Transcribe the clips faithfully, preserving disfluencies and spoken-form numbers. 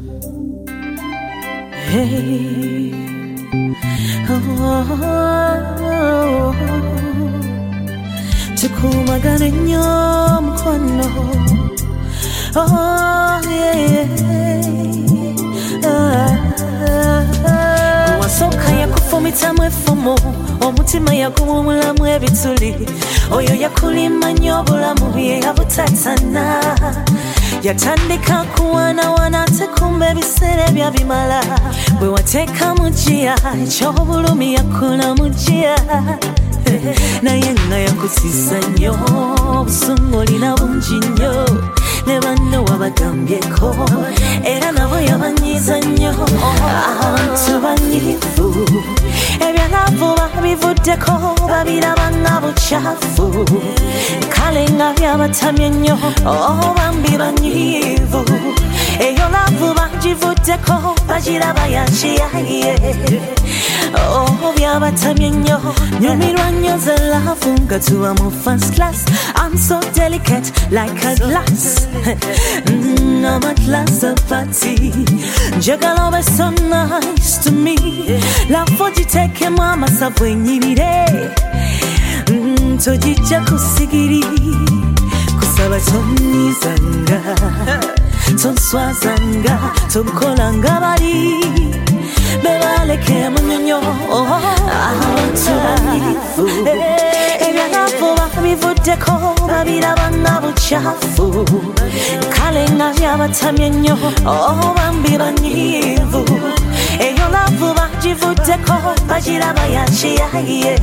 Hey, oh, oh, oh. Tukumagane nnyo mukwano. Oh yeah, wasoka yakufumita mwefumo omutima yaguwumulamu ebituli oyo yakulima nnyo obulamu bye yabutatana yatandika kuwanawana ate kumbe ebiseera byabimala bwe wateeka mugiya eky'obulumi yakula mugiya naye nga yakusisa nnyo obusungu olina bungi nnyo ne banno wabagambyeko era nabo yabanyiiza nnyo abantu banyiivu ebyalavu babivuddeko babiraba nga bukyafu kale nga byabatamye nnyo bambi banyiivu eyo lavu bagivuddeko bagiraba yakiyaye byabatamye nnyo nyumirwa nnyo ze lavu nga tuba mu first class I'm so delicate like a glass mm, I'm at last a party njagala obe so nice to me lavu gitekemu amasavu enyirire mm, togijja kusigiri kusaba tonnizanga tonswazanga tonkolanga bali bebaleke munyonyo abantu balifu ebyalavu babivuddeko babiraba nga bukyafu kale nga byabatamye nnyo bambi banyiivu eyo lavu bagivuddeko bagiraba yakiyaye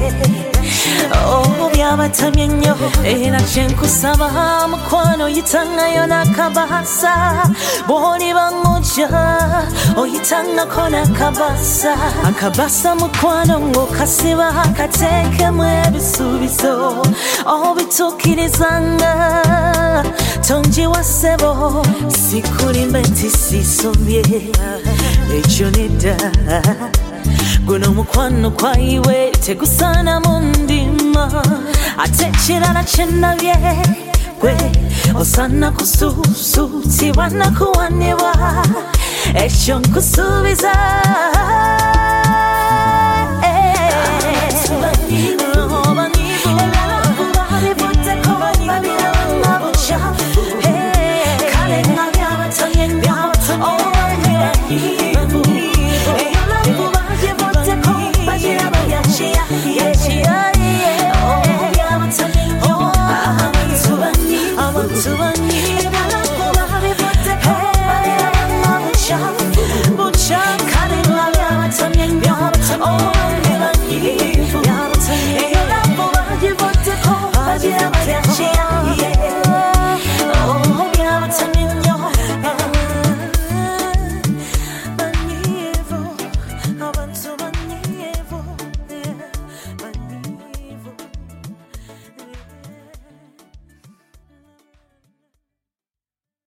byabatamye nnyo era kyenkusaba mukwano yitangayo n'akabasa bw'oliba ng'ojja oyitangako n'akabasa akabasa mukwano ng'okasiba kateekemu ebisuubizo obituukirizanga tonjiwa ssebo sikulimbe nti sisobye ekyo nedda guno mukwano kwayiwe tegusaana mu ndima ate ekirala kyennabye gwe osaana kusuusuutibwa nakuwanibwa ekyo nkusuubiza